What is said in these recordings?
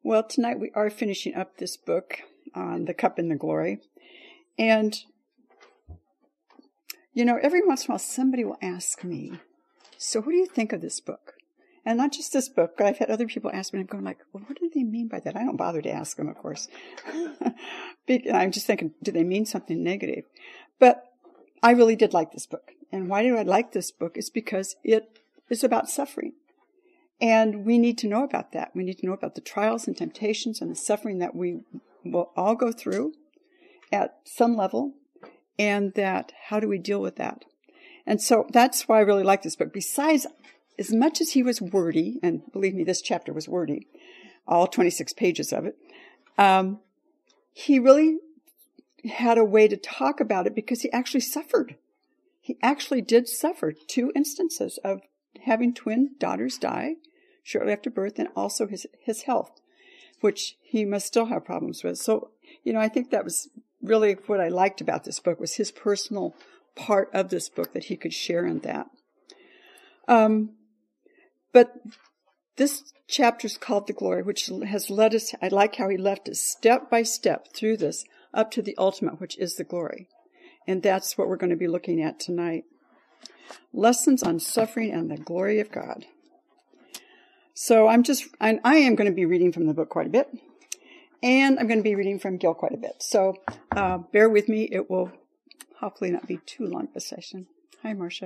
Well, tonight we are finishing up this book on the cup and the glory. And, every once in a while somebody will ask me, so what do you think of this book? And not just this book, but I've had other people ask me, and I'm going like, well, what do they mean by that? I don't bother to ask them, of course. I'm just thinking, do they mean something negative? But I really did like this book. And why do I like this book? It's because it is about suffering. And we need to know about that. We need to know about the trials and temptations and the suffering that we will all go through at some level, and that how do we deal with that? And so that's why I really like this book. Besides, as much as he was wordy, and believe me, this chapter was wordy, all 26 pages of it, he really had a way to talk about it because he actually suffered. He actually did suffer 2 instances of having twin daughters die shortly after birth, and also his health, which he must still have problems with. So, I think that was really what I liked about this book, was his personal part of this book that he could share in that. But this chapter is called The Glory, which has led us, I like how he left us step by step through this up to the ultimate, which is the glory. And that's what we're going to be looking at tonight. Lessons on Suffering and the Glory of God. So I am going to be reading from the book quite a bit, and I'm going to be reading from Gil quite a bit. So bear with me. It will hopefully not be too long of a session. Hi, Marcia.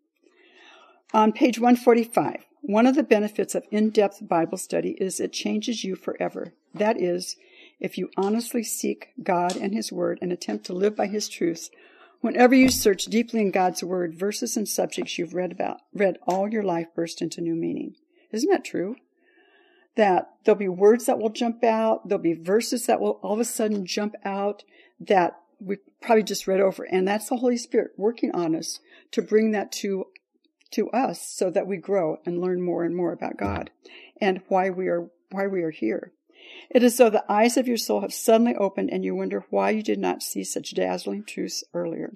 On page 145, one of the benefits of in-depth Bible study is it changes you forever. That is, if you honestly seek God and His Word and attempt to live by His truths. Whenever you search deeply in God's Word, verses and subjects you've read all your life burst into new meaning. Isn't that true? That there'll be words that will jump out, there'll be verses that will all of a sudden jump out that we probably just read over, and that's the Holy Spirit working on us to bring that to us so that we grow and learn more and more about God and why we are here. It is though the eyes of your soul have suddenly opened and you wonder why you did not see such dazzling truths earlier.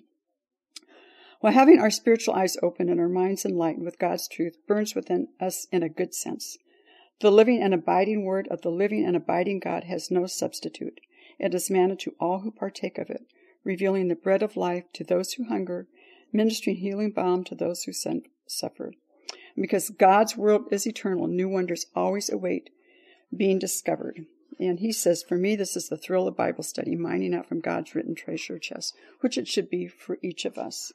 While having our spiritual eyes opened and our minds enlightened with God's truth burns within us in a good sense. The living and abiding word of the living and abiding God has no substitute. It is manna to all who partake of it, revealing the bread of life to those who hunger, ministering healing balm to those who suffer. And because God's world is eternal, new wonders always await being discovered. And he says, for me, this is the thrill of Bible study, mining out from God's written treasure chest, which it should be for each of us.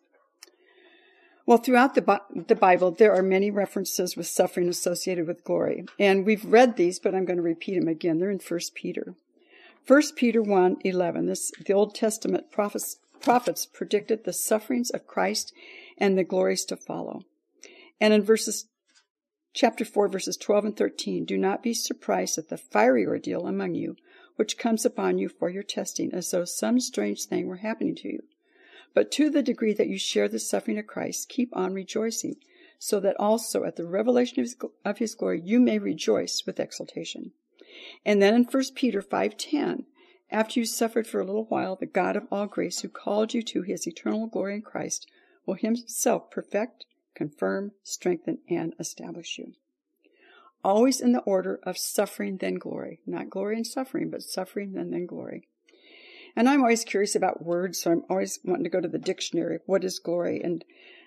Well, throughout the Bible, there are many references with suffering associated with glory. And we've read these, but I'm going to repeat them again. They're in 1 Peter. 1 Peter 1:11, the Old Testament prophets predicted the sufferings of Christ and the glories to follow. And in chapter 4, verses 12 and 13, do not be surprised at the fiery ordeal among you, which comes upon you for your testing, as though some strange thing were happening to you. But to the degree that you share the suffering of Christ, keep on rejoicing, so that also at the revelation of his glory you may rejoice with exultation. And then in 1 Peter 5:10, after you suffered for a little while, the God of all grace, who called you to his eternal glory in Christ, will himself perfect, confirm, strengthen, and establish you. Always in the order of suffering, then glory. Not glory and suffering, but suffering and then glory. And I'm always curious about words, so I'm always wanting to go to the dictionary. What is glory? And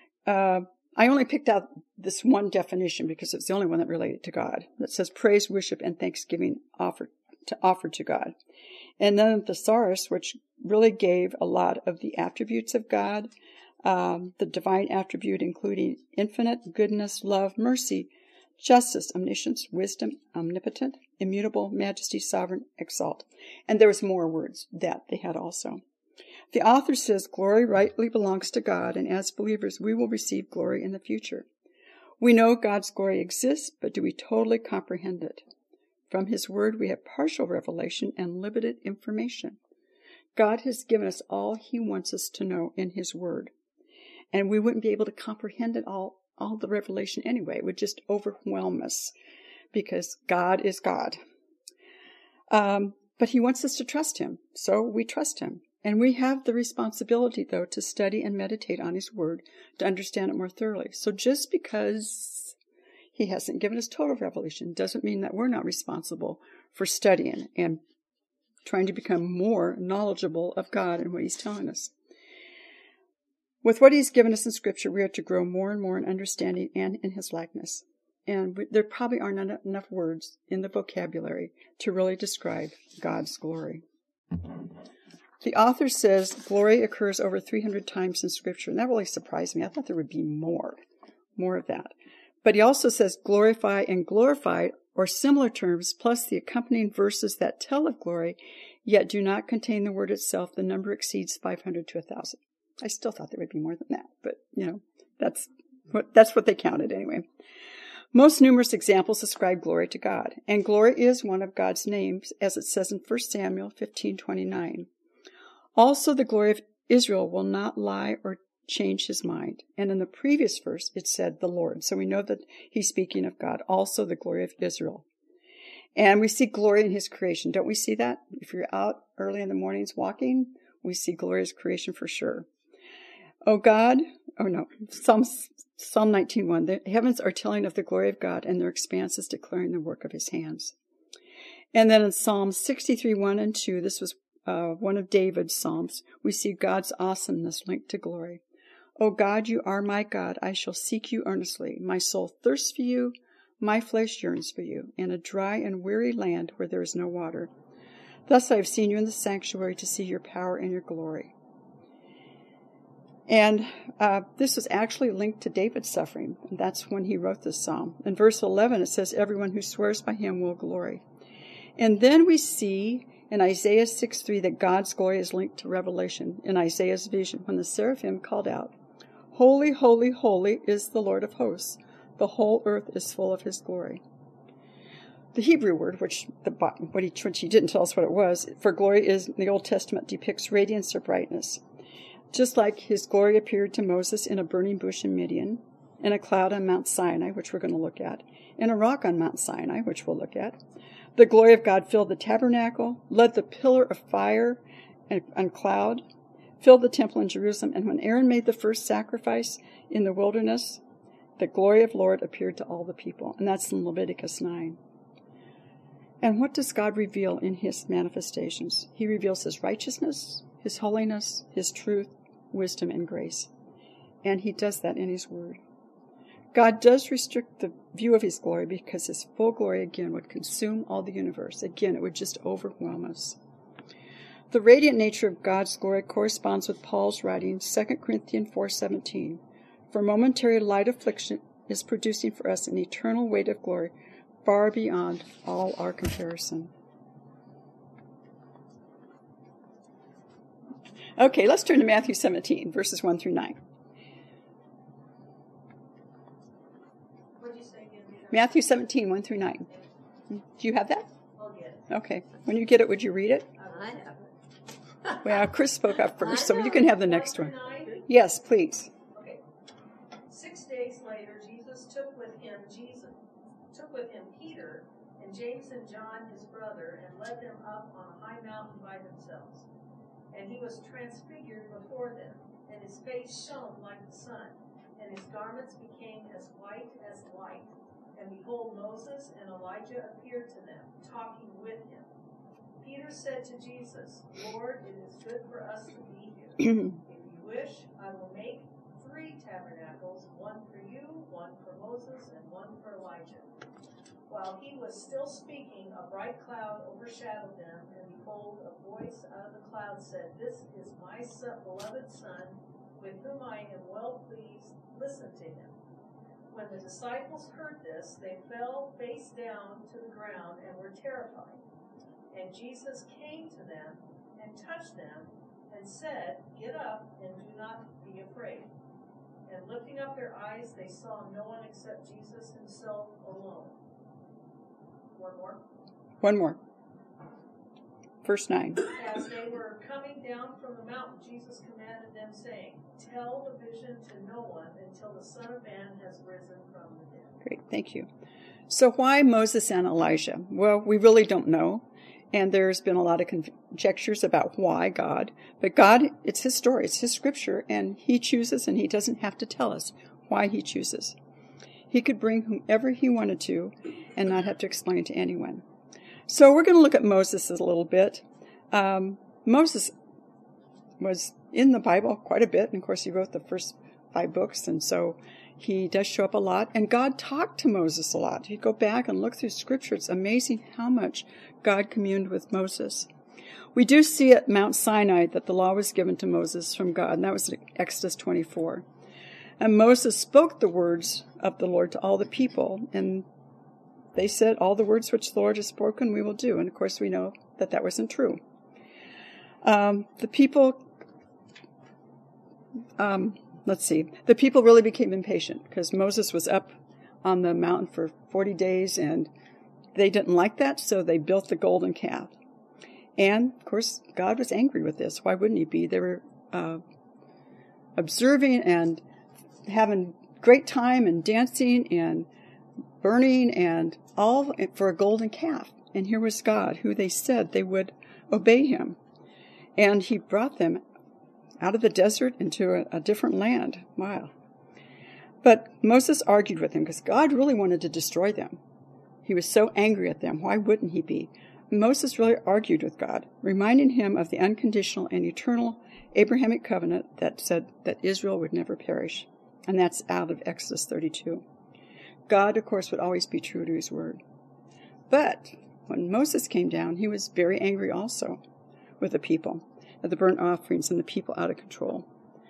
I only picked out this one definition because it's the only one that related to God. That says praise, worship, and thanksgiving offer to God. And then the thesaurus, which really gave a lot of the attributes of God, the divine attribute including infinite, goodness, love, mercy, justice, omniscience, wisdom, omnipotent, immutable, majesty, sovereign, exalt. And there was more words that they had also. The author says glory rightly belongs to God, and as believers we will receive glory in the future. We know God's glory exists, but do we totally comprehend it? From his word we have partial revelation and limited information. God has given us all he wants us to know in his word. And we wouldn't be able to comprehend it all the revelation anyway. It would just overwhelm us because God is God. But he wants us to trust him, so we trust him. And we have the responsibility, though, to study and meditate on his word to understand it more thoroughly. So just because He hasn't given us total revelation. Doesn't mean that we're not responsible for studying and trying to become more knowledgeable of God and what he's telling us. With what he's given us in Scripture, we are to grow more and more in understanding and in his likeness. And there probably aren't enough words in the vocabulary to really describe God's glory. The author says glory occurs over 300 times in Scripture, and that really surprised me. I thought there would be more of that. But he also says glorify and glorified, or similar terms, plus the accompanying verses that tell of glory, yet do not contain the word itself. The number exceeds 500 to 1,000. I still thought there would be more than that, but, that's what they counted anyway. Most numerous examples ascribe glory to God, and glory is one of God's names, as it says in 1 Samuel 15:29. Also, the glory of Israel will not lie or change his mind. And in the previous verse, it said the Lord. So we know that he's speaking of God, also the glory of Israel. And we see glory in his creation. Don't we see that? If you're out early in the mornings walking, we see glorious creation for sure. Psalm 19:1. The heavens are telling of the glory of God, and their expanse is declaring the work of his hands. And then in Psalm 63:1 and 2, this was one of David's psalms, we see God's awesomeness linked to glory. O God, you are my God. I shall seek you earnestly. My soul thirsts for you. My flesh yearns for you, in a dry and weary land where there is no water. Thus I have seen you in the sanctuary to see your power and your glory. And this was actually linked to David's suffering. And that's when he wrote this psalm. In verse 11, it says, everyone who swears by him will glory. And then we see in Isaiah 6:3 that God's glory is linked to Revelation in Isaiah's vision when the seraphim called out, Holy, holy, holy is the Lord of hosts. The whole earth is full of his glory. The Hebrew word, which he didn't tell us what it was, for glory is, in the Old Testament, depicts radiance or brightness. Just like his glory appeared to Moses in a burning bush in Midian, in a cloud on Mount Sinai, which we're going to look at, in a rock on Mount Sinai, which we'll look at. The glory of God filled the tabernacle, led the pillar of fire and cloud, filled the temple in Jerusalem, and when Aaron made the first sacrifice in the wilderness, the glory of the Lord appeared to all the people. And that's in Leviticus 9. And what does God reveal in his manifestations? He reveals his righteousness, his holiness, his truth, wisdom, and grace. And he does that in his word. God does restrict the view of his glory because his full glory, again, would consume all the universe. Again, it would just overwhelm us. The radiant nature of God's glory corresponds with Paul's writing, 2 Corinthians 4:17. For momentary light affliction is producing for us an eternal weight of glory far beyond all our comparison. Okay, let's turn to Matthew 17, verses 1 through 9. Matthew 17, 1 through 9. Do you have that? I'll get it. Okay. When you get it, would you read it? I have it. Well, Chris spoke up first, so you can have the next one. 9? Yes, please. Okay. 6 days later, Jesus took with him Peter and James and John, his brother, and led them up on a high mountain by themselves. And he was transfigured before them, and his face shone like the sun, and his garments became as white as light. And behold, Moses and Elijah appeared to them, talking with him. Peter said to Jesus, Lord, it is good for us to be here. If you wish, I will make 3 tabernacles, one for you, one for Moses, and one for Elijah. While he was still speaking, a bright cloud overshadowed them, and behold, a voice out of the cloud said, This is my beloved Son, with whom I am well pleased. Listen to him. When the disciples heard this, they fell face down to the ground and were terrified. And Jesus came to them and touched them and said, Get up and do not be afraid. And lifting up their eyes, they saw no one except Jesus himself alone. One more. Verse 9. As they were coming down from the mountain, Jesus commanded them, saying, Tell the vision to no one until the Son of Man has risen from the dead. Great, thank you. So why Moses and Elijah? Well, we really don't know. And there's been a lot of conjectures about why God. But God, it's his story, it's his scripture, and he chooses, and he doesn't have to tell us why he chooses. He could bring whomever he wanted to and not have to explain to anyone. So we're going to look at Moses a little bit. Moses was in the Bible quite a bit, and of course he wrote the first 5 books, and so he does show up a lot, and God talked to Moses a lot. You go back and look through Scripture, it's amazing how much God communed with Moses. We do see at Mount Sinai that the law was given to Moses from God, and that was in Exodus 24. And Moses spoke the words of the Lord to all the people, and they said, all the words which the Lord has spoken we will do. And of course we know that that wasn't true. The people really became impatient because Moses was up on the mountain for 40 days and they didn't like that, so they built the golden calf. And, of course, God was angry with this. Why wouldn't he be? They were observing and having great time and dancing and burning and all for a golden calf. And here was God, who they said they would obey him. And he brought them out of the desert into a different land. Wow. But Moses argued with him because God really wanted to destroy them. He was so angry at them. Why wouldn't he be? Moses really argued with God, reminding him of the unconditional and eternal Abrahamic covenant that said that Israel would never perish. And that's out of Exodus 32. God, of course, would always be true to his word. But when Moses came down, he was very angry also with the people, at the burnt offerings and the people out of control.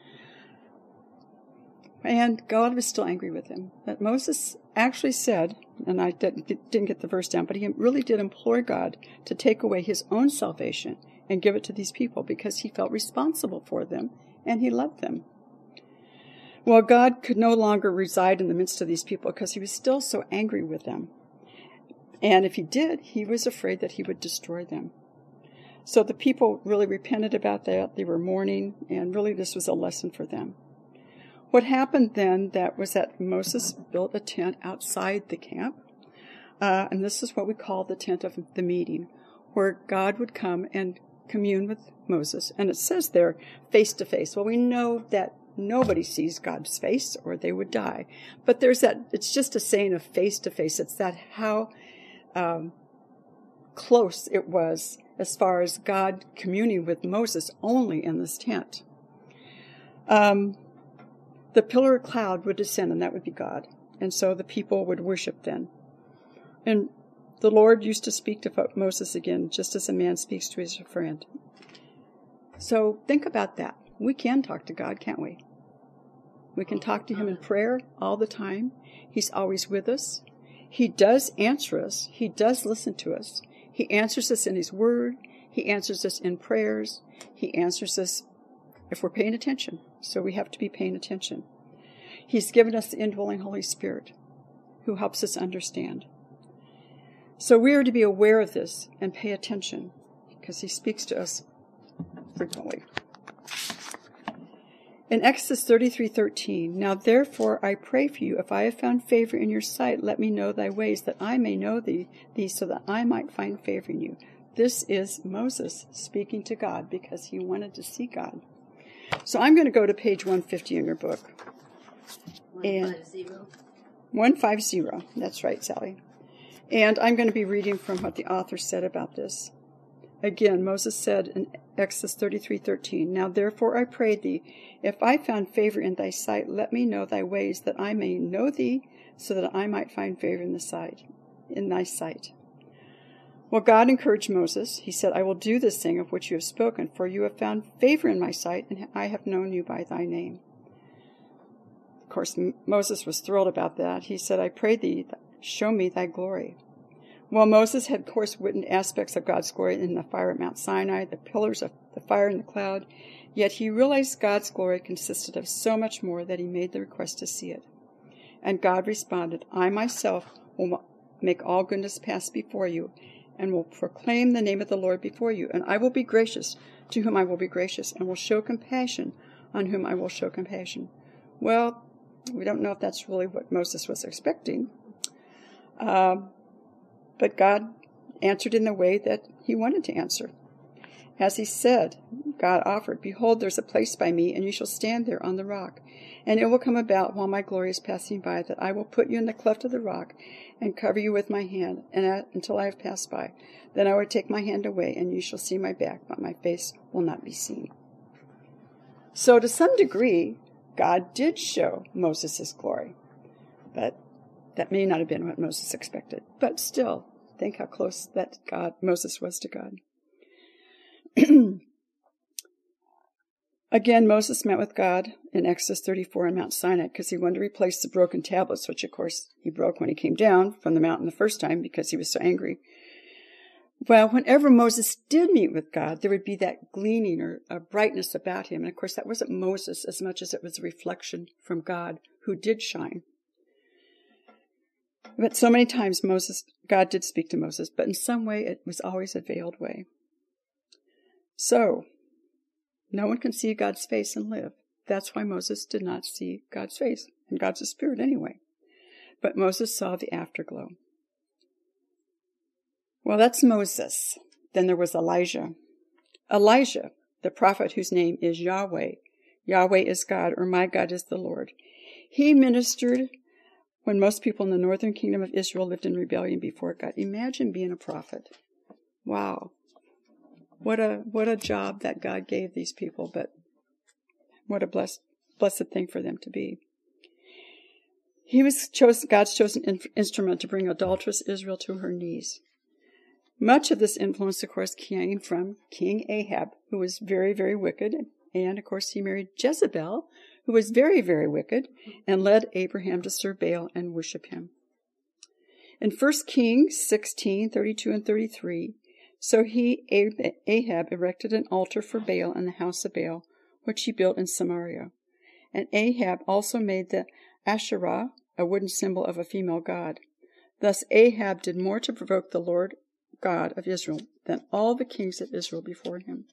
And God was still angry with him. But Moses actually said, and I didn't get the verse down, but he really did implore God to take away his own salvation and give it to these people because he felt responsible for them and he loved them. Well, God could no longer reside in the midst of these people because he was still so angry with them. And if he did, he was afraid that he would destroy them. So the people really repented about that. They were mourning, and really this was a lesson for them. What happened then was that Moses built a tent outside the camp. And this is what we call the tent of the meeting, where God would come and commune with Moses. And it says there, face to face. Well, we know that nobody sees God's face or they would die. But there's that, it's just a saying of face to face. It's that how close it was as far as God communing with Moses only in this tent. The pillar of cloud would descend, and that would be God. And so the people would worship then. And the Lord used to speak to Moses again, just as a man speaks to his friend. So think about that. We can talk to God, can't we? We can talk to him in prayer all the time. He's always with us. He does answer us. He does listen to us. He answers us in his word. He answers us in prayers. He answers us if we're paying attention. So we have to be paying attention. He's given us the indwelling Holy Spirit who helps us understand. So we are to be aware of this and pay attention because he speaks to us frequently. In Exodus 33:13, now therefore I pray for you, if I have found favor in your sight, let me know thy ways, that I may know thee so that I might find favor in you. This is Moses speaking to God because he wanted to see God. So I'm going to go to page 150 in your book. 150. 150, that's right, Sally. And I'm going to be reading from what the author said about this. Again, Moses said in Exodus 33:13, now therefore I pray thee, if I found favor in thy sight, let me know thy ways, that I may know thee, so that I might find favor in thy sight. Well, God encouraged Moses. He said, I will do this thing of which you have spoken, for you have found favor in my sight, and I have known you by thy name. Of course, Moses was thrilled about that. He said, I pray thee, show me thy glory. Well, Moses had, of course, witnessed aspects of God's glory in the fire at Mount Sinai, the pillars of the fire and the cloud, yet he realized God's glory consisted of so much more that he made the request to see it. And God responded, I myself will make all goodness pass before you, and will proclaim the name of the Lord before you, and I will be gracious to whom I will be gracious, and will show compassion on whom I will show compassion. Well, we don't know if that's really what Moses was expecting. But God answered in the way that he wanted to answer. As he said, God offered, behold, there's a place by me, and you shall stand there on the rock. And it will come about while my glory is passing by, that I will put you in the cleft of the rock, and cover you with my hand, until I have passed by. Then I will take my hand away, and you shall see my back, but my face will not be seen. So to some degree, God did show Moses his glory. But that may not have been what Moses expected. But still, think how close that Moses was to God. Again, Moses met with God in Exodus 34 on Mount Sinai because he wanted to replace the broken tablets, which, of course, he broke when he came down from the mountain the first time because he was so angry. Well, whenever Moses did meet with God, there would be that gleaming or a brightness about him. And, of course, that wasn't Moses as much as it was a reflection from God who did shine. But so many times God did speak to Moses, but in some way it was always a veiled way. So, no one can see God's face and live. That's why Moses did not see God's face. And God's a spirit anyway. But Moses saw the afterglow. Well, that's Moses. Then there was Elijah. Elijah, the prophet whose name is Yahweh. Yahweh is God, or my God is the Lord. He ministered when most people in the northern kingdom of Israel lived in rebellion before God. Imagine being a prophet. Wow. What a job that God gave these people, but what a blessed thing for them to be. He was God's chosen instrument to bring adulterous Israel to her knees. Much of this influence, of course, came from King Ahab, who was very, very wicked. And, of course, he married Jezebel, who was very, very wicked, and led Abraham to serve Baal and worship him. In 1 Kings 16, 32 and 33, so Ahab, erected an altar for Baal in the house of Baal, which he built in Samaria. And Ahab also made the Asherah, a wooden symbol of a female god. Thus Ahab did more to provoke the Lord God of Israel than all the kings of Israel before him.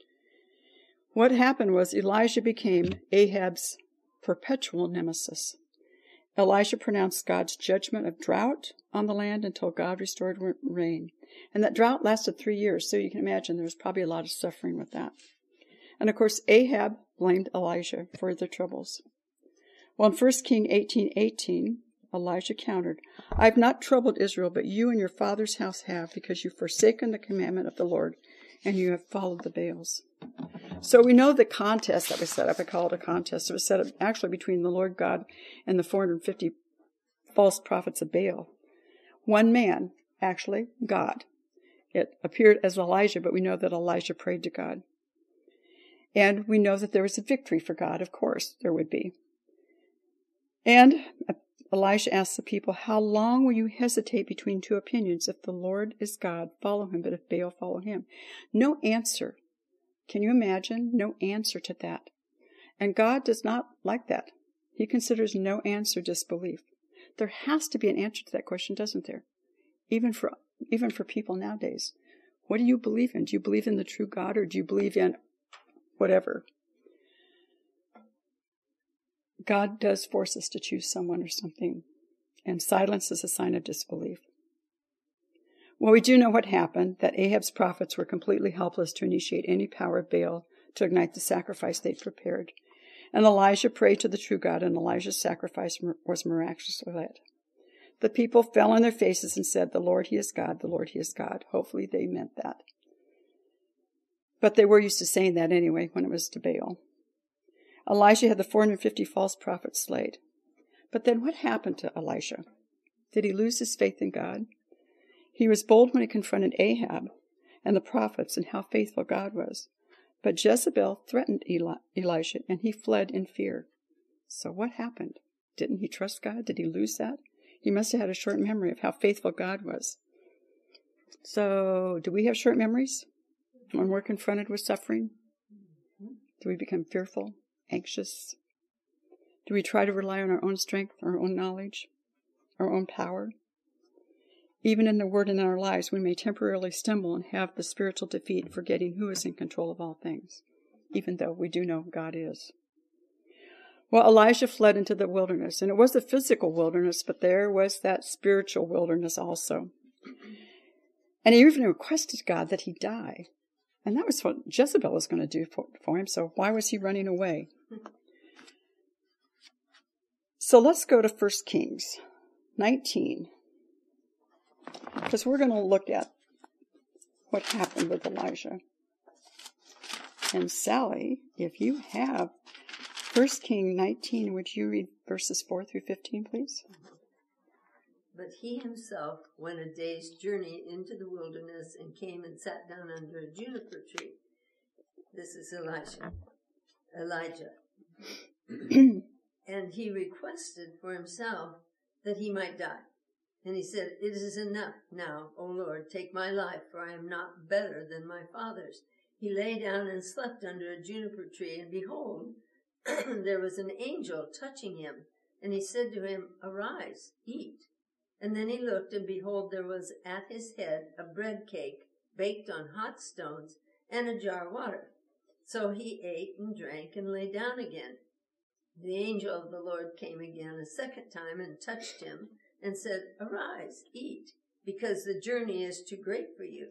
What happened was Elijah became Ahab's perpetual nemesis. Elijah pronounced God's judgment of drought on the land until God restored rain. And that drought lasted 3 years, so you can imagine there was probably a lot of suffering with that. And of course, Ahab blamed Elijah for their troubles. Well, in 1 Kings 18:18, Elijah countered, I have not troubled Israel, but you and your father's house have, because you've forsaken the commandment of the Lord, and you have followed the Baals. So we know the contest that was set up. I call it a contest. It was set up actually between the Lord God and the 450 false prophets of Baal. One man, actually, God. It appeared as Elijah, but we know that Elijah prayed to God. And we know that there was a victory for God. Of course, there would be. And Elijah asked the people, how long will you hesitate between two opinions? If the Lord is God, follow him, but if Baal, follow him. No answer. Can you imagine? No answer to that. And God does not like that. He considers no answer disbelief. There has to be an answer to that question, doesn't there? Even for people nowadays. What do you believe in? Do you believe in the true God, or do you believe in whatever? God does force us to choose someone or something, and silence is a sign of disbelief. Well, we do know what happened, that Ahab's prophets were completely helpless to initiate any power of Baal to ignite the sacrifice they'd prepared. And Elijah prayed to the true God, and Elijah's sacrifice was miraculously led. The people fell on their faces and said, the Lord, he is God, the Lord, he is God. Hopefully they meant that. But they were used to saying that anyway when it was to Baal. Elijah had the 450 false prophets slayed. But then what happened to Elijah? Did he lose his faith in God? He was bold when he confronted Ahab and the prophets and how faithful God was. But Jezebel threatened Elijah, and he fled in fear. So what happened? Didn't he trust God? Did he lose that? He must have had a short memory of how faithful God was. So, do we have short memories when we're confronted with suffering? Do we become fearful, anxious? Do we try to rely on our own strength, our own knowledge, our own power? Even in the Word and in our lives, we may temporarily stumble and have the spiritual defeat, forgetting who is in control of all things, even though we do know God is. Well, Elijah fled into the wilderness, and it was a physical wilderness, but there was that spiritual wilderness also. And he even requested God that he die. And that was what Jezebel was going to do for him, so why was he running away? So let's go to 1 Kings 19, because we're going to look at what happened with Elijah. And Sally, if you have 1 Kings 19, would you read verses 4 through 15, please? But he himself went a day's journey into the wilderness and came and sat down under a juniper tree. This is Elijah. And he requested for himself that he might die. And he said, "It is enough now, O Lord, take my life, for I am not better than my fathers." He lay down and slept under a juniper tree, and behold, there was an angel touching him. And he said to him, "Arise, eat." And then he looked, and behold, there was at his head a bread cake baked on hot stones and a jar of water. So he ate and drank and lay down again. The angel of the Lord came again a second time and touched him and said, "Arise, eat, because the journey is too great for you."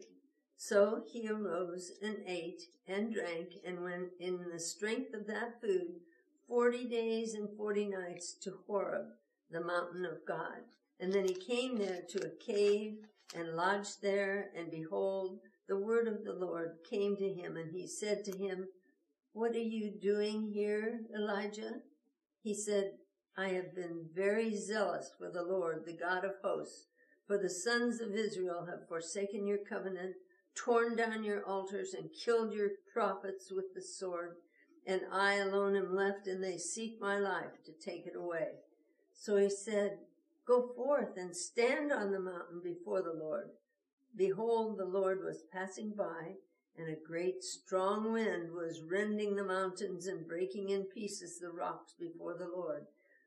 So he arose and ate and drank, and went in the strength of that food 40 days and 40 nights to Horeb, the mountain of God. And then he came there to a cave and lodged there, and behold, the word of the Lord came to him, and he said to him, "What are you doing here, Elijah?" He said, "I have been very zealous for the Lord, the God of hosts, for the sons of Israel have forsaken your covenant, torn down your altars, and killed your prophets with the sword, and I alone am left, and they seek my life to take it away." So he said, "Go forth and stand on the mountain before the Lord." Behold, the Lord was passing by, and a great strong wind was rending the mountains and breaking in pieces the rocks before the Lord.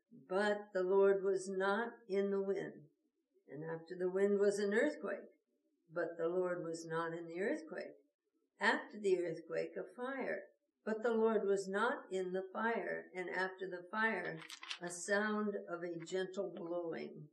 But the Lord was not in the wind. And after the wind was an earthquake, but the Lord was not in the earthquake. After the earthquake, a fire, but the Lord was not in the fire. And after the fire, a sound of a gentle blowing.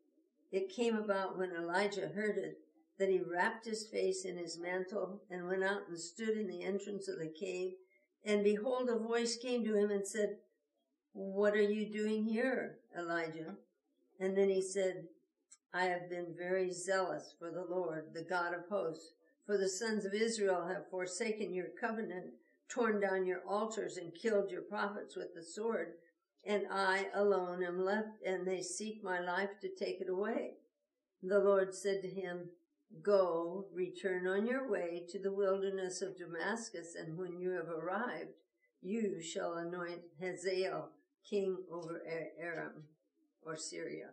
It came about when Elijah heard it, that he wrapped his face in his mantle and went out and stood in the entrance of the cave. And behold, a voice came to him and said, "What are you doing here, Elijah?" And then he said, "I have been very zealous for the Lord, the God of hosts, for the sons of Israel have forsaken your covenant, torn down your altars, and killed your prophets with the sword. And I alone am left, and they seek my life to take it away." The Lord said to him, "Go, return on your way to the wilderness of Damascus, and when you have arrived, you shall anoint Hazael king over Aram, or Syria."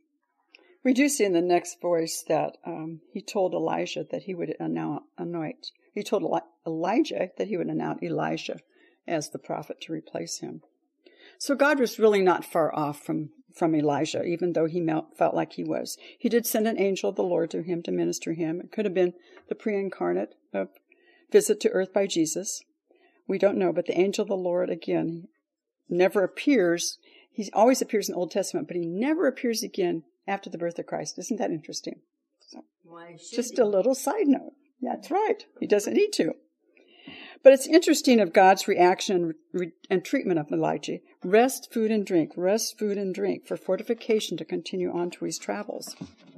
We do see in the next voice that he told Elijah that he would anoint. He told Elijah that he would anoint Elijah as the prophet to replace him. So God was really not far off from Elijah, even though he felt like he was. He did send an angel of the Lord to him to minister him. It could have been the pre-incarnate visit to earth by Jesus. We don't know, but the angel of the Lord, again, never appears. He always appears in the Old Testament, but he never appears again after the birth of Christ. Isn't that interesting? So, Why should just he? a little side note. That's right. He doesn't need to. But it's interesting of God's reaction and treatment of Elijah. Rest, food, and drink. Rest, food, and drink for fortification to continue on to his travels.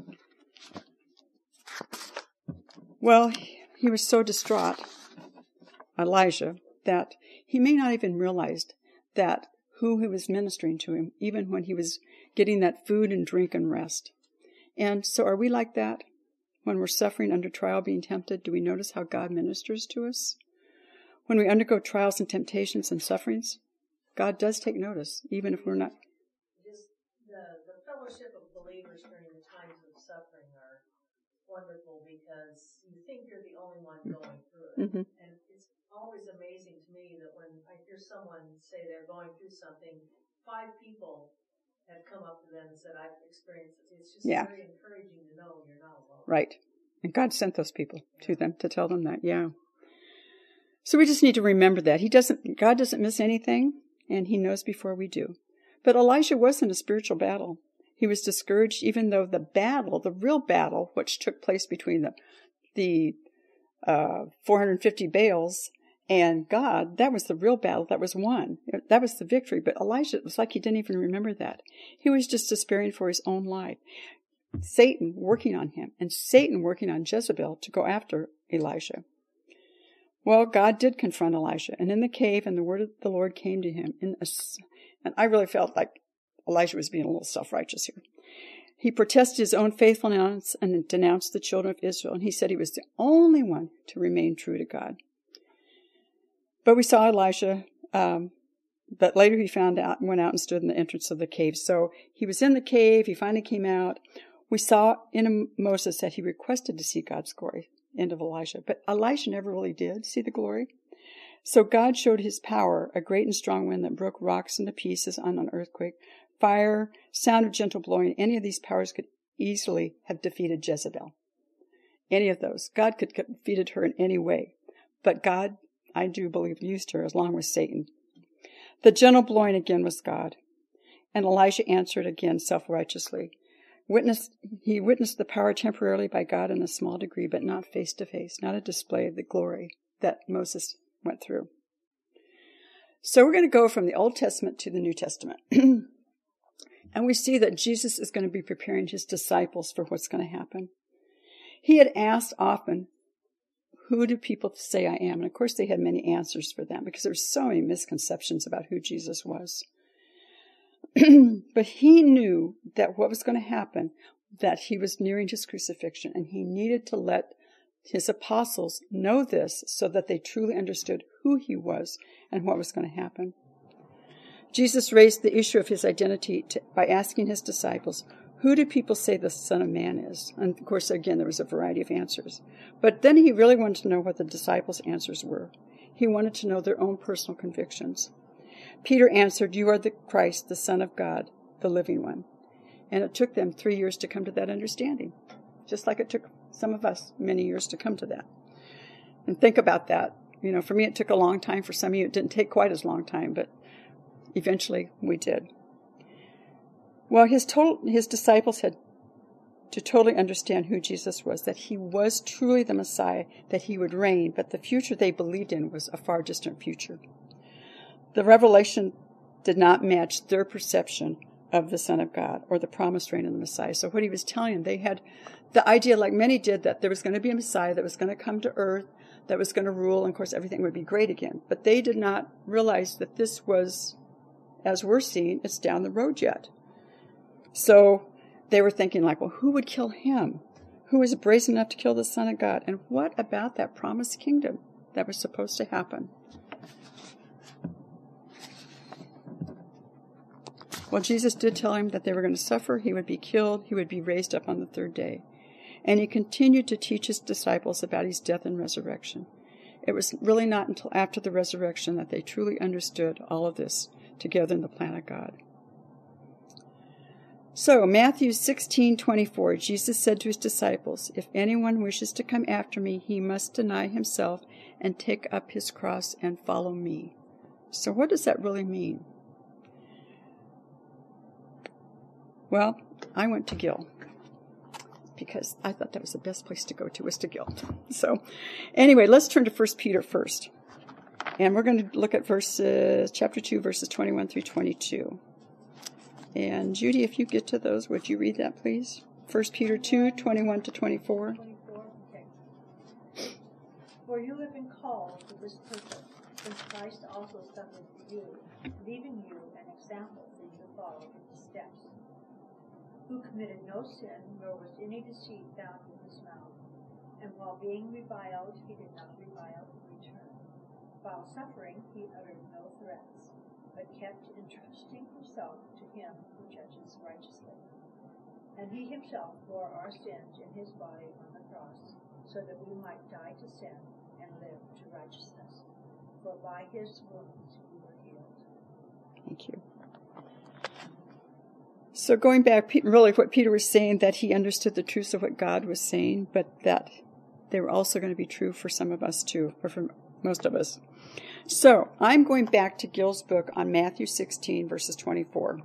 Well, he was so distraught, Elijah, that he may not even realized that who he was ministering to him, even when he was getting that food and drink and rest. And so are we like that? When we're suffering under trial, being tempted, do we notice how God ministers to us? When we undergo trials and temptations and sufferings, God does take notice, even if we're not. Just the fellowship of believers during the times of suffering are wonderful, because you think you're the only one going through it. Mm-hmm. And it's always amazing to me that when I hear someone say they're going through something, 5 people have come up to them and said, "I've experienced it." It's just very encouraging to know you're not alone. Right. And God sent those people to them to tell them that, So we just need to remember that. God doesn't miss anything, and he knows before we do. But Elijah was in a spiritual battle. He was discouraged, even though the real battle, which took place between the 450 Baals and God, that was the real battle. That was won. That was the victory. But Elijah, it was like he didn't even remember that. He was just despairing for his own life. Satan working on him, and Satan working on Jezebel to go after Elijah. Well, God did confront Elijah, and in the cave, and the word of the Lord came to him. And I really felt like Elijah was being a little self-righteous here. He protested his own faithfulness and denounced the children of Israel, and he said he was the only one to remain true to God. But we saw Elijah, but later he went out and stood in the entrance of the cave. So he was in the cave, he finally came out. We saw in Moses that he requested to see God's glory, end of Elijah. But Elijah never really did see the glory. So God showed his power, a great and strong wind that broke rocks into pieces on an earthquake, fire, sound of gentle blowing. Any of these powers could easily have defeated Jezebel. Any of those. God could have defeated her in any way. But God, I do believe, used her along with Satan. The gentle blowing again was God. And Elijah answered again self-righteously. He witnessed the power temporarily by God in a small degree, but not face to face, not a display of the glory that Moses went through. So we're going to go from the Old Testament to the New Testament. And we see that Jesus is going to be preparing his disciples for what's going to happen. He had asked often, who do people say I am? And of course they had many answers for that because there were so many misconceptions about who Jesus was. But he knew that what was going to happen, that he was nearing his crucifixion, and he needed to let his apostles know this so that they truly understood who he was and what was going to happen. Jesus raised the issue of his identity by asking his disciples, who do people say the Son of Man is? And of course, again, there was a variety of answers. But then he really wanted to know what the disciples' answers were. He wanted to know their own personal convictions. Peter answered, you are the Christ, the Son of God, the living one. And it took them 3 years to come to that understanding, just like it took some of us many years to come to that. And think about that. You know, for me it took a long time. For some of you it didn't take quite as long time, but eventually we did. Well, his disciples had to totally understand who Jesus was, that he was truly the Messiah, that he would reign, but the future they believed in was a far distant future. The revelation did not match their perception of the Son of God or the promised reign of the Messiah. So what he was telling them, they had the idea, like many did, that there was going to be a Messiah that was going to come to earth, that was going to rule, and of course everything would be great again. But they did not realize that this was, as we're seeing, it's down the road yet. So they were thinking like, well, who would kill him? Who is brazen enough to kill the Son of God? And what about that promised kingdom that was supposed to happen? Well, Jesus did tell him that they were going to suffer, he would be killed, he would be raised up on the third day. And he continued to teach his disciples about his death and resurrection. It was really not until after the resurrection that they truly understood all of this together in the plan of God. So, Matthew 16:24, Jesus said to his disciples, if anyone wishes to come after me, he must deny himself and take up his cross and follow me. So what does that really mean? Well, I went to Gill because I thought that was the best place to go to, was to Gill. So, anyway, let's turn to 1 Peter first. And we're going to look at chapter 2, verses 21 through 22. And Judy, if you get to those, would you read that, please? 1 Peter 2, 21 to 24. 24, okay. For you have been called to this purpose, since Christ also suffered for you, leaving you an example for you to follow in his steps, who committed no sin, nor was any deceit found in his mouth. And while being reviled, he did not revile in return. While suffering, he uttered no threats, but kept entrusting himself to him who judges righteously. And he himself bore our sins in his body on the cross, so that we might die to sin and live to righteousness. For by his wounds we were healed. Thank you. So going back, really what Peter was saying, that he understood the truths of what God was saying, but that they were also going to be true for some of us too, or for most of us. So I'm going back to Gill's book on Matthew 16, verses 24.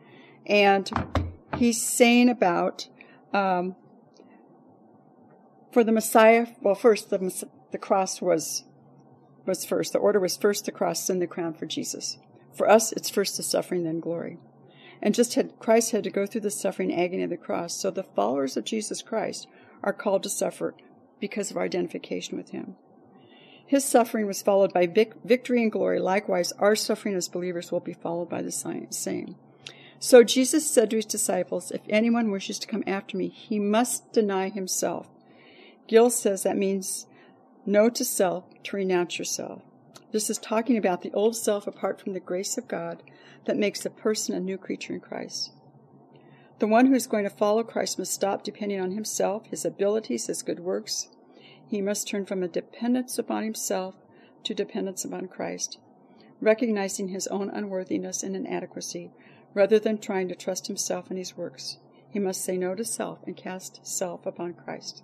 And he's saying about For the Messiah, well, first the cross was first. The order was first the cross, then the crown for Jesus. For us, it's first the suffering, then glory. And Christ had to go through the suffering agony of the cross, so the followers of Jesus Christ are called to suffer because of our identification with him. His suffering was followed by victory and glory. Likewise, our suffering as believers will be followed by the same. So Jesus said to his disciples, if anyone wishes to come after me, he must deny himself. Gill says that means no to self, to renounce yourself. This is talking about the old self apart from the grace of God that makes a person a new creature in Christ. The one who is going to follow Christ must stop depending on himself, his abilities, his good works. He must turn from a dependence upon himself to dependence upon Christ, recognizing his own unworthiness and inadequacy, rather than trying to trust himself and his works. He must say no to self and cast self upon Christ.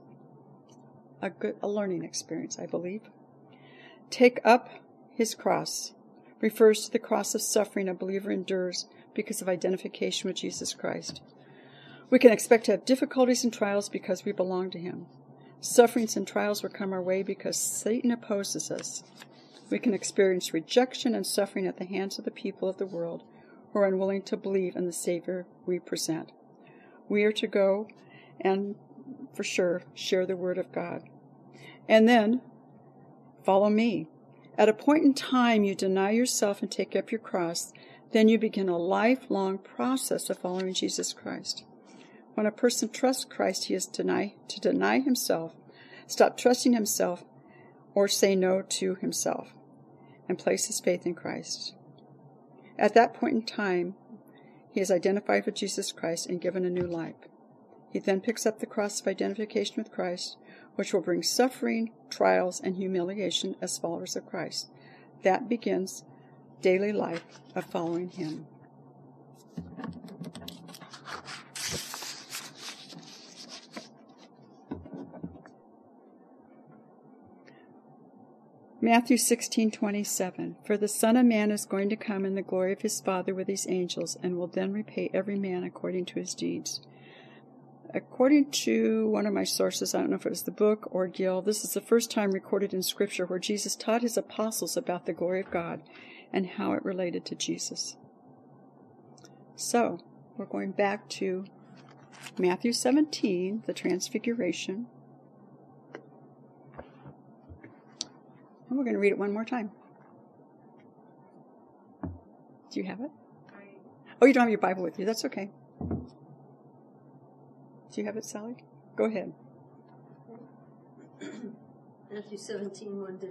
A learning experience, I believe. Take up his cross refers to the cross of suffering a believer endures because of identification with Jesus Christ. We can expect to have difficulties and trials because we belong to him. Sufferings and trials will come our way because Satan opposes us. We can experience rejection and suffering at the hands of the people of the world who are unwilling to believe in the Savior we present. We are to go and, for sure, share the Word of God. And then, follow me. At a point in time, you deny yourself and take up your cross. Then you begin a lifelong process of following Jesus Christ. When a person trusts Christ, he is to deny himself, stop trusting himself, or say no to himself, and place his faith in Christ. At that point in time, he is identified with Jesus Christ and given a new life. He then picks up the cross of identification with Christ, which will bring suffering, trials, and humiliation as followers of Christ. That begins daily life of following him. Matthew 16:27. For the Son of Man is going to come in the glory of his Father with his angels, and will then repay every man according to his deeds. According to one of my sources, I don't know if it was the book or Gill, this is the first time recorded in Scripture where Jesus taught his apostles about the glory of God and how it related to Jesus. So, we're going back to Matthew 17, the Transfiguration. And we're going to read it one more time. Do you have it? Oh, you don't have your Bible with you. That's okay. Do you have it, Sally? Go ahead. Matthew 17:1-9.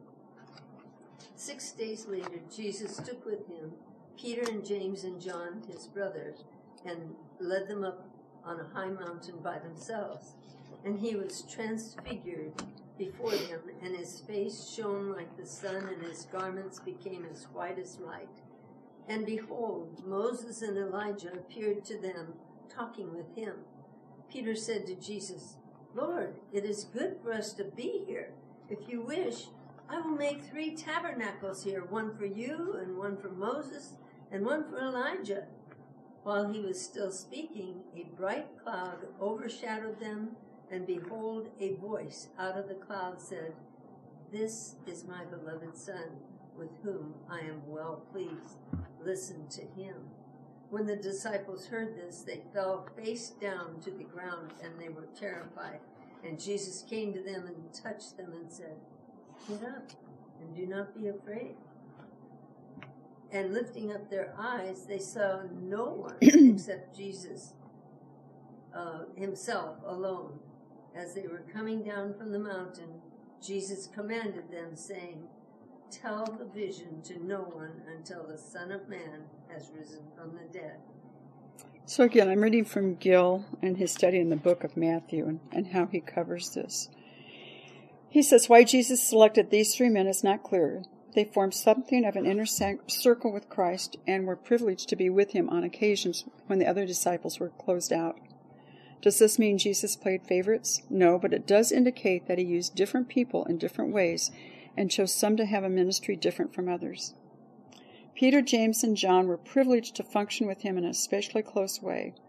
6 days later, Jesus took with him Peter and James and John, his brother, and led them up on a high mountain by themselves. And he was transfigured before them, and his face shone like the sun, and his garments became as white as light. And behold, Moses and Elijah appeared to them, talking with him. Peter said to Jesus, Lord, it is good for us to be here. If you wish, I will make 3 tabernacles here, one for you, and one for Moses, and one for Elijah. While he was still speaking, a bright cloud overshadowed them, and behold, a voice out of the cloud said, This is my beloved Son, with whom I am well pleased. Listen to him. When the disciples heard this, they fell face down to the ground, and they were terrified. And Jesus came to them and touched them and said, Get up, and do not be afraid. And lifting up their eyes, they saw no one except Jesus himself alone. As they were coming down from the mountain, Jesus commanded them, saying, Tell the vision to no one until the Son of Man has risen from the dead. So again, I'm reading from Gill and his study in the book of Matthew and how he covers this. He says, why Jesus selected these 3 men is not clear. They formed something of an inner circle with Christ and were privileged to be with him on occasions when the other disciples were closed out. Does this mean Jesus played favorites? No, but it does indicate that he used different people in different ways and chose some to have a ministry different from others. Peter, James, and John were privileged to function with him in an especially close way.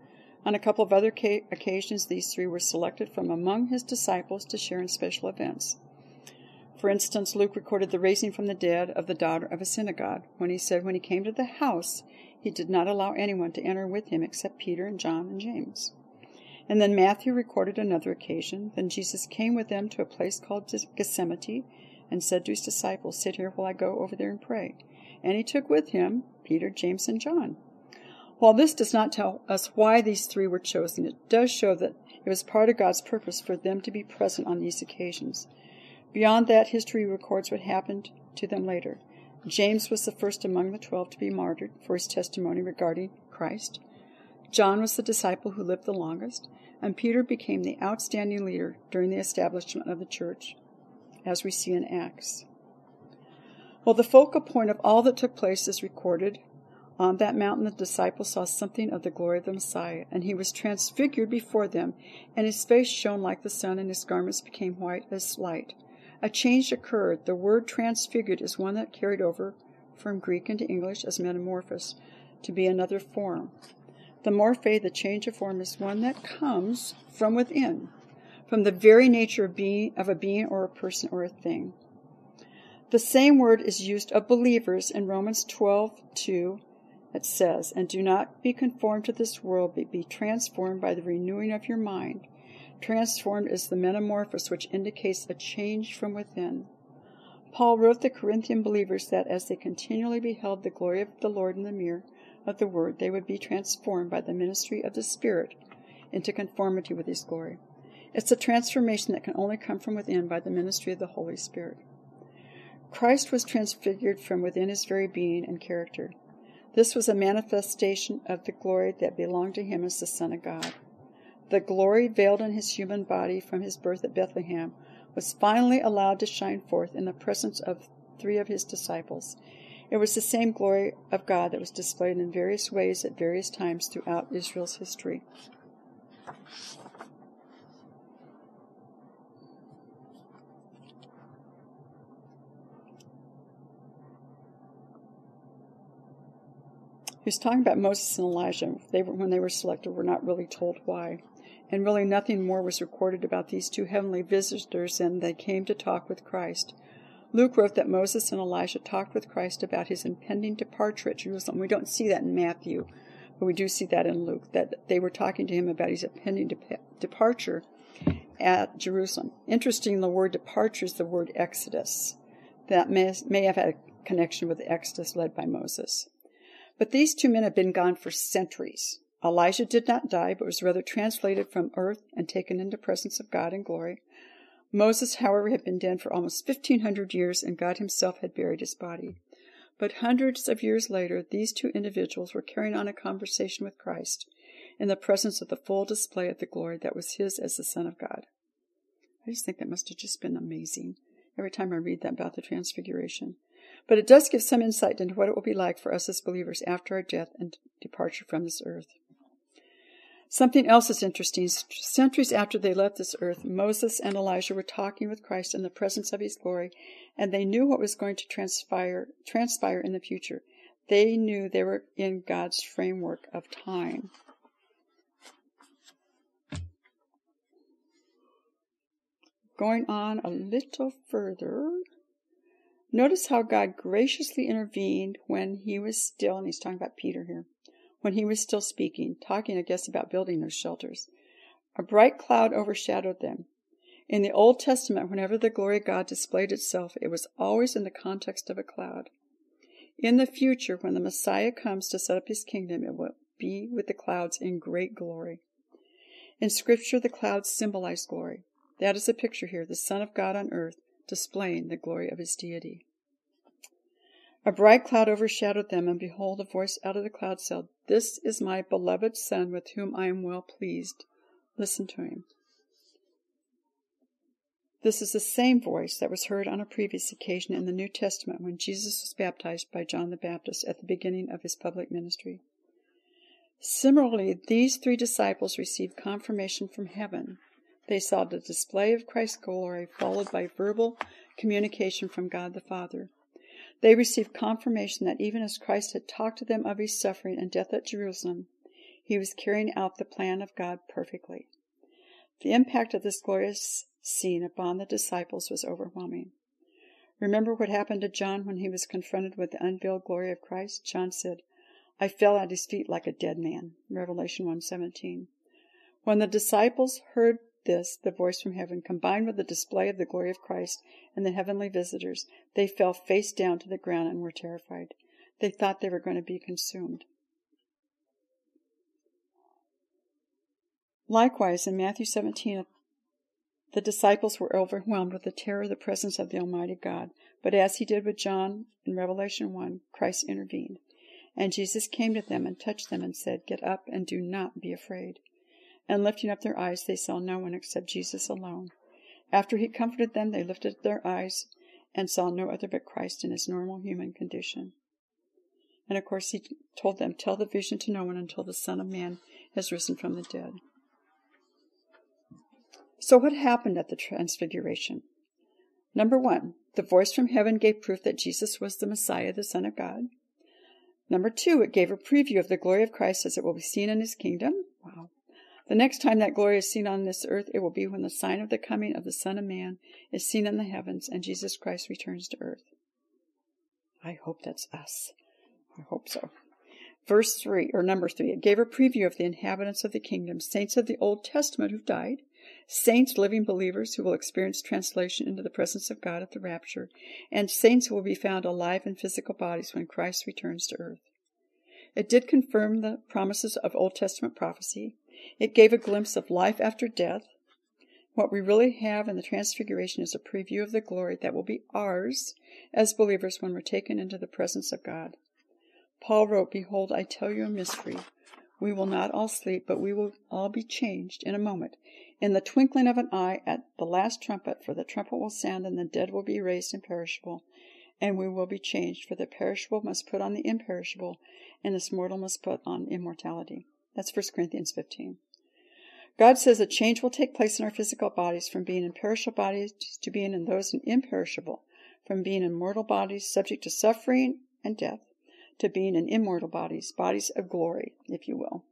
On a couple of other occasions, these three were selected from among his disciples to share in special events. For instance, Luke recorded the raising from the dead of the daughter of a synagogue, when he said when he came to the house, he did not allow anyone to enter with him except Peter and John and James. And then Matthew recorded another occasion. Then Jesus came with them to a place called Gethsemane and said to his disciples, "Sit here while I go over there and pray." And he took with him Peter, James, and John. While this does not tell us why these three were chosen, it does show that it was part of God's purpose for them to be present on these occasions. Beyond that, history records what happened to them later. James was the first among the 12 to be martyred for his testimony regarding Christ. John was the disciple who lived the longest, and Peter became the outstanding leader during the establishment of the church, as we see in Acts. Well, the focal point of all that took place is recorded. On that mountain, the disciples saw something of the glory of the Messiah, and he was transfigured before them, and his face shone like the sun, and his garments became white as light. A change occurred. The word transfigured is one that carried over from Greek into English as metamorphosis, to be another form. The morphe, the change of form, is one that comes from within, from the very nature of a being or a person or a thing. The same word is used of believers in Romans 12:2. It says, "And do not be conformed to this world, but be transformed by the renewing of your mind." Transformed is the metamorphosis, which indicates a change from within. Paul wrote the Corinthian believers that as they continually beheld the glory of the Lord in the mirror of the Word, they would be transformed by the ministry of the Spirit into conformity with His glory. It's a transformation that can only come from within by the ministry of the Holy Spirit. Christ was transfigured from within His very being and character. This was a manifestation of the glory that belonged to Him as the Son of God. The glory veiled in His human body from His birth at Bethlehem was finally allowed to shine forth in the presence of three of His disciples. It was the same glory of God that was displayed in various ways at various times throughout Israel's history. He was talking about Moses and Elijah. When they were selected, were not really told why. And really nothing more was recorded about these two heavenly visitors than they came to talk with Christ. Luke wrote that Moses and Elijah talked with Christ about his impending departure at Jerusalem. We don't see that in Matthew, but we do see that in Luke, that they were talking to him about his impending departure at Jerusalem. Interesting, the word departure is the word Exodus. That may have had a connection with the Exodus led by Moses. But these two men had been gone for centuries. Elijah did not die, but was rather translated from earth and taken into the presence of God in glory. Moses, however, had been dead for almost 1,500 years, and God Himself had buried his body. But hundreds of years later, these two individuals were carrying on a conversation with Christ in the presence of the full display of the glory that was His as the Son of God. I just think that must have just been amazing every time I read that about the Transfiguration. But it does give some insight into what it will be like for us as believers after our death and departure from this earth. Something else is interesting. Centuries after they left this earth, Moses and Elijah were talking with Christ in the presence of His glory, and they knew what was going to transpire in the future. They knew they were in God's framework of time. Going on a little further, notice how God graciously intervened when He was still, and He's talking about Peter here, when He was still speaking, talking, I guess, about building those shelters. A bright cloud overshadowed them. In the Old Testament, whenever the glory of God displayed itself, it was always in the context of a cloud. In the future, when the Messiah comes to set up His kingdom, it will be with the clouds in great glory. In Scripture, the clouds symbolize glory. That is a picture here, the Son of God on earth, displaying the glory of His deity. A bright cloud overshadowed them, and behold, a voice out of the cloud said, "This is my beloved Son, with whom I am well pleased. Listen to Him." This is the same voice that was heard on a previous occasion in the New Testament when Jesus was baptized by John the Baptist at the beginning of His public ministry. Similarly, these three disciples received confirmation from heaven. They saw the display of Christ's glory followed by verbal communication from God the Father. They received confirmation that even as Christ had talked to them of His suffering and death at Jerusalem, He was carrying out the plan of God perfectly. The impact of this glorious scene upon the disciples was overwhelming. Remember what happened to John when he was confronted with the unveiled glory of Christ? John said, "I fell at his feet like a dead man." Revelation 1:17. When the disciples heard this, the voice from heaven, combined with the display of the glory of Christ and the heavenly visitors, they fell face down to the ground and were terrified. They thought they were going to be consumed. Likewise, in Matthew 17, the disciples were overwhelmed with the terror of the presence of the Almighty God. But as he did with John in Revelation 1, Christ intervened. And Jesus came to them and touched them and said, "Get up and do not be afraid." And lifting up their eyes, they saw no one except Jesus alone. After he comforted them, they lifted their eyes and saw no other but Christ in his normal human condition. And of course, he told them, "Tell the vision to no one until the Son of Man has risen from the dead." So what happened at the Transfiguration? Number 1, the voice from heaven gave proof that Jesus was the Messiah, the Son of God. Number 2, it gave a preview of the glory of Christ as it will be seen in his kingdom. Wow. The next time that glory is seen on this earth, it will be when the sign of the coming of the Son of Man is seen in the heavens and Jesus Christ returns to earth. I hope that's us. I hope so. Number 3, it gave a preview of the inhabitants of the kingdom, saints of the Old Testament who've died, saints, living believers who will experience translation into the presence of God at the rapture, and saints who will be found alive in physical bodies when Christ returns to earth. It did confirm the promises of Old Testament prophecy. It gave a glimpse of life after death. What we really have in the Transfiguration is a preview of the glory that will be ours as believers when we're taken into the presence of God. Paul wrote, "Behold, I tell you a mystery. We will not all sleep, but we will all be changed in a moment, in the twinkling of an eye, at the last trumpet. For the trumpet will sound, and the dead will be raised imperishable, and we will be changed. For the perishable must put on the imperishable, and this mortal must put on immortality." That's 1 Corinthians 15. God says a change will take place in our physical bodies, from being in perishable bodies to being in those in imperishable, from being in mortal bodies subject to suffering and death, to being in immortal bodies, bodies of glory, if you will.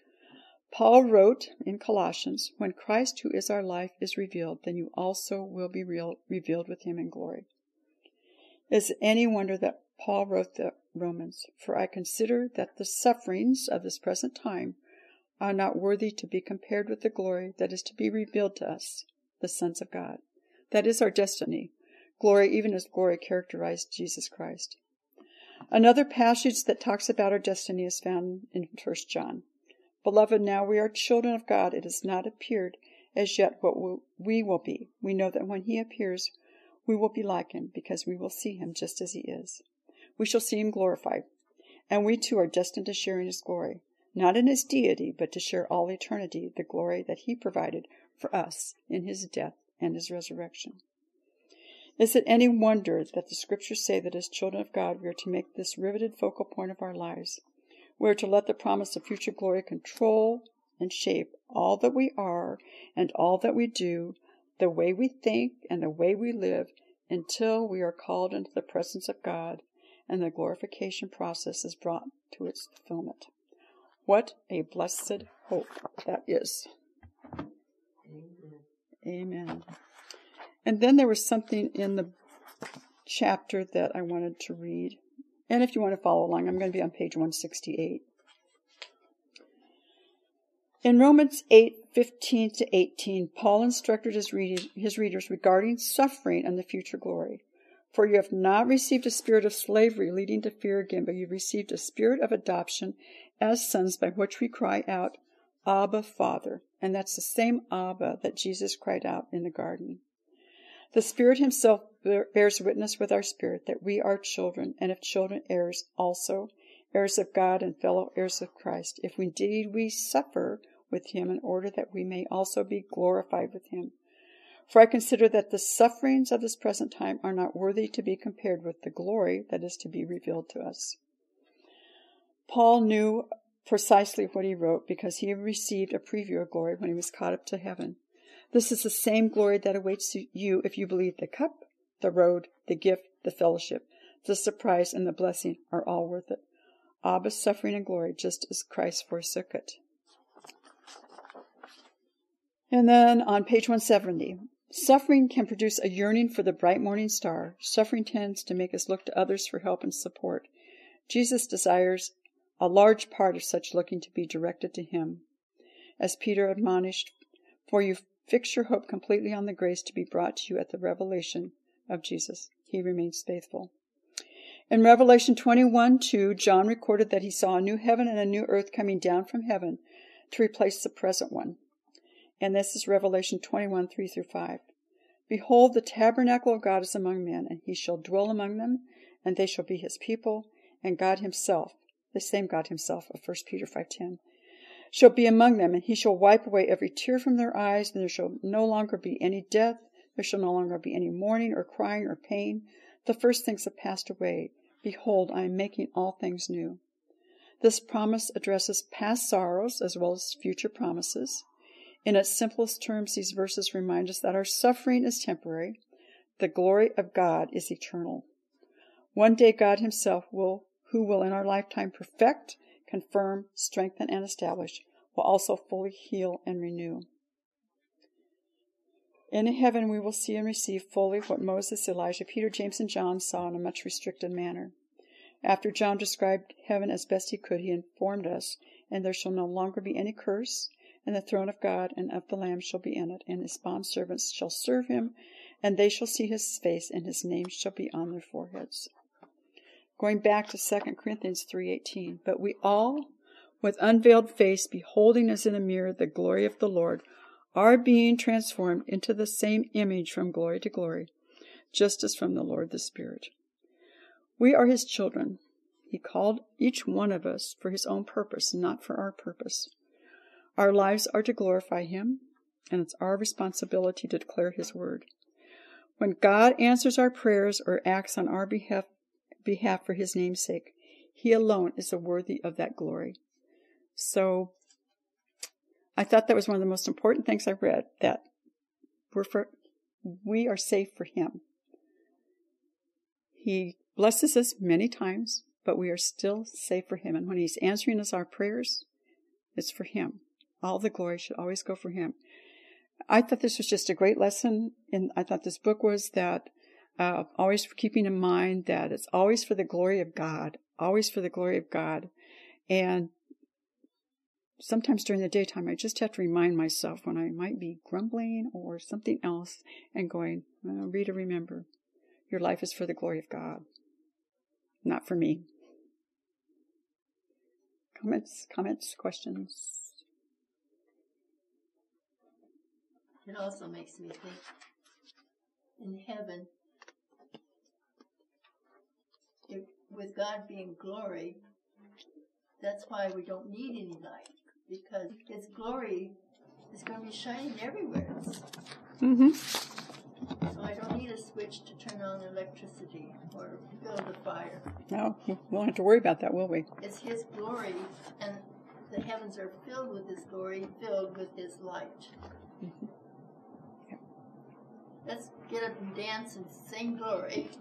Paul wrote in Colossians, "When Christ, who is our life, is revealed, then you also will be revealed with him in glory." Is it any wonder that Paul wrote the Romans, "For I consider that the sufferings of this present time are not worthy to be compared with the glory that is to be revealed to us, the sons of God." That is our destiny. Glory, even as glory characterized Jesus Christ. Another passage that talks about our destiny is found in 1 John. "Beloved, now we are children of God. It has not appeared as yet what we will be. We know that when he appears, we will be like him, because we will see him just as he is. We shall see him glorified. And we too are destined to share in his glory, not in his deity, but to share all eternity, the glory that he provided for us in his death and his resurrection." Is it any wonder that the scriptures say that as children of God, we are to make this riveted focal point of our lives? We are to let the promise of future glory control and shape all that we are and all that we do, the way we think and the way we live, until we are called into the presence of God and the glorification process is brought to its fulfillment. What a blessed hope that is. Amen. And then there was something in the chapter that I wanted to read. And if you want to follow along, I'm going to be on page 168. In Romans 8:15-18, Paul instructed his readers regarding suffering and the future glory. "For you have not received a spirit of slavery leading to fear again, but you received a spirit of adoption as sons, by which we cry out, 'Abba, Father.'" And that's the same Abba that Jesus cried out in the garden. "The Spirit himself bears witness with our spirit that we are children, and if children, heirs also, heirs of God and fellow heirs of Christ, if indeed we suffer with him, in order that we may also be glorified with him. For I consider that the sufferings of this present time are not worthy to be compared with the glory that is to be revealed to us." Paul knew precisely what he wrote because he received a preview of glory when he was caught up to heaven. This is the same glory that awaits you if you believe the cup, the road, the gift, the fellowship, the surprise, and the blessing are all worth it. Abba's suffering and glory, just as Christ forsook it. And then on page 170, suffering can produce a yearning for the bright morning star. Suffering tends to make us look to others for help and support. Jesus desires a large part of such looking to be directed to him. As Peter admonished, for you fix your hope completely on the grace to be brought to you at the revelation of Jesus. He remains faithful. In Revelation 21:2, John recorded that he saw a new heaven and a new earth coming down from heaven to replace the present one. And this is Revelation 21:3-5. Behold, the tabernacle of God is among men, and he shall dwell among them, and they shall be his people, and God himself, the same God himself of 1 Peter 5:10, shall be among them, and he shall wipe away every tear from their eyes, and there shall no longer be any death, there shall no longer be any mourning or crying or pain. The first things have passed away. Behold, I am making all things new. This promise addresses past sorrows as well as future promises. In its simplest terms, these verses remind us that our suffering is temporary. The glory of God is eternal. One day God himself who will in our lifetime perfect, confirm, strengthen, and establish, will also fully heal and renew. In heaven we will see and receive fully what Moses, Elijah, Peter, James, and John saw in a much restricted manner. After John described heaven as best he could, he informed us, and there shall no longer be any curse, and the throne of God and of the Lamb shall be in it, and his bondservants shall serve him, and they shall see his face, and his name shall be on their foreheads. Going back to 2 Corinthians 3:18, but we all, with unveiled face, beholding as in a mirror the glory of the Lord, are being transformed into the same image from glory to glory, just as from the Lord the Spirit. We are his children. He called each one of us for his own purpose, not for our purpose. Our lives are to glorify him, and it's our responsibility to declare his word. When God answers our prayers or acts on our behalf for his name's sake, he alone is worthy of that glory. So I thought that was one of the most important things I read, that we are safe for him. He blesses us many times, but we are still safe for him. And when he's answering us our prayers, it's for him. All the glory should always go for him. I thought this was just a great lesson, and I thought this book was that always keeping in mind that it's always for the glory of God, always for the glory of God. And sometimes during the daytime, I just have to remind myself when I might be grumbling or something else and going, Rita, remember, your life is for the glory of God, not for me. Comments, questions? It also makes me think, in heaven, with God being glory, that's why we don't need any light, because his glory is going to be shining everywhere. Mm-hmm. So I don't need a switch to turn on electricity or build a fire. No, we won't have to worry about that, will we? It's his glory, and the heavens are filled with his glory, filled with his light. Mm-hmm. Yeah. Let's get up and dance and sing glory.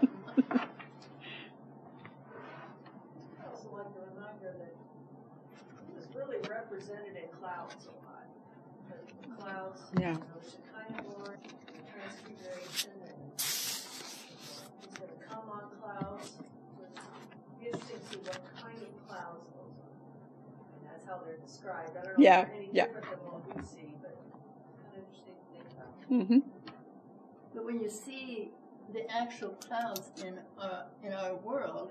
Really represented in clouds a lot. The clouds, yeah. The kind of glory, transfiguration, and he's going to come on clouds. It's interesting to see what kind of clouds those are. And that's how they're described. I don't know if they're any different than what we see, but kind of interesting to think about. Mm-hmm. But when you see the actual clouds in our world,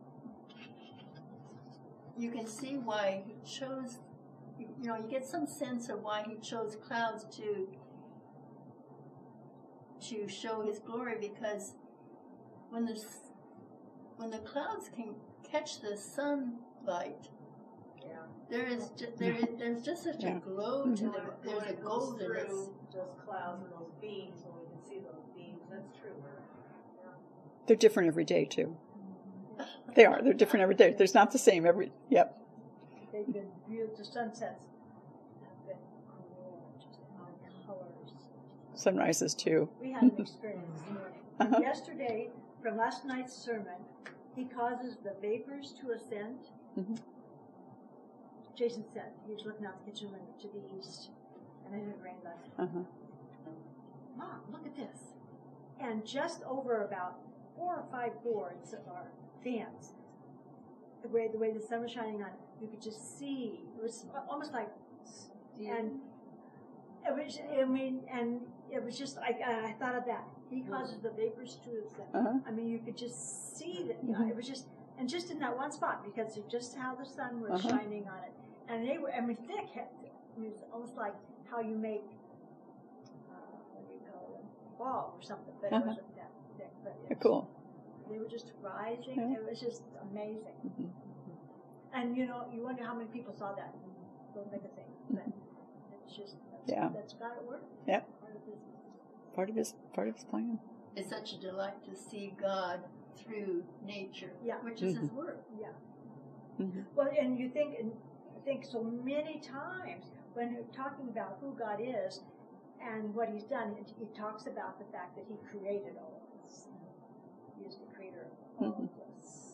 you can see why he chose, you get some sense of why he chose clouds to show his glory, because when the clouds can catch the sunlight, there's just such a glow to them. There's a goldenness. Those clouds and those beams, when we can see those beams, that's true. Yeah. They're different every day, too. They are. They're different every day. There's not the same every. Yep. They've been viewed. The sunsets have been cool, just on colors. Sunrises too. We had an experience this morning. Yesterday, from last night's sermon, he causes the vapors to ascend Mm-hmm. Jason said he was looking out the kitchen window to the east, and it had rained last night. Uh-huh. Mom, look at this. And just over about 4 or 5 boards of our fans, the way the sun was shining on it, you could just see. It was almost like, and it was. I mean, and it was just. I thought of that. He causes the vapors to ascend. Uh-huh. I mean, you could just see that. It was just, and just in that one spot because of just how the sun was shining on it, and they were. I mean, thick. I mean, it's almost like how you make. What do you call them? Ball or something, but it wasn't that thick. But it was, Cool. They were just rising. Yeah. It was just amazing. Mm-hmm. And you know, you wonder how many people saw that. Don't make a thing, but it's just that's God at work. Yep. Part of this. Part of his plan. It's such a delight to see God through nature, which is His Word. Yeah. Mm-hmm. Well, and you think, I think so many times when you're talking about who God is and what He's done, He talks about the fact that He created all of us. He is the creator of all of us.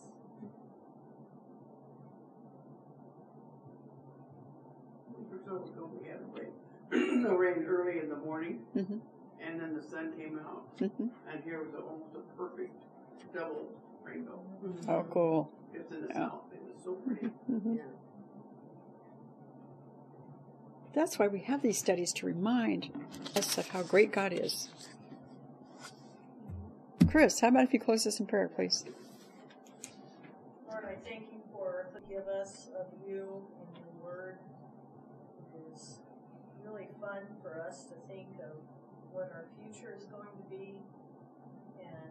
We had rain early in the morning, and then the sun came out, and here was almost a perfect double rainbow. Oh, cool. It's in the south. It was so pretty. Yeah. That's why we have these studies, to remind us of how great God is. Chris, how about if you close us in prayer, please? Lord, I thank you for forgive us of you and your word. It is really fun for us to think of what our future is going to be and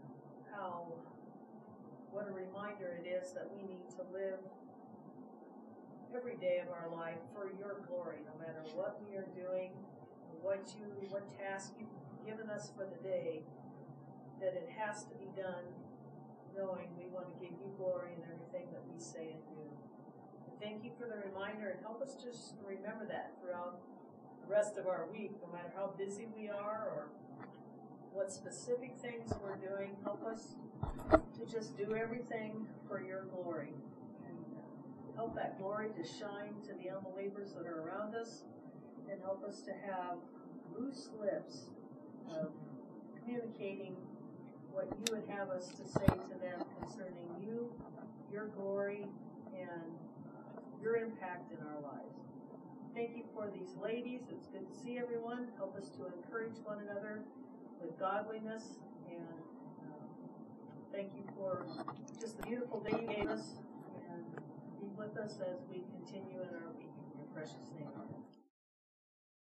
what a reminder it is that we need to live every day of our life for your glory, no matter what we are doing, what task you've given us for the day, that it has to be done knowing we want to give you glory in everything that we say and do. And thank you for the reminder, and help us just remember that throughout the rest of our week, no matter how busy we are or what specific things we're doing. Help us to just do everything for your glory. And help that glory to shine to the unbelievers that are around us, and help us to have loose lips of communicating what you would have us to say to them concerning you, your glory, and your impact in our lives. Thank you for these ladies. It's good to see everyone. Help us to encourage one another with godliness, and thank you for just the beautiful day you gave us, and be with us as we continue in our week. In your precious name.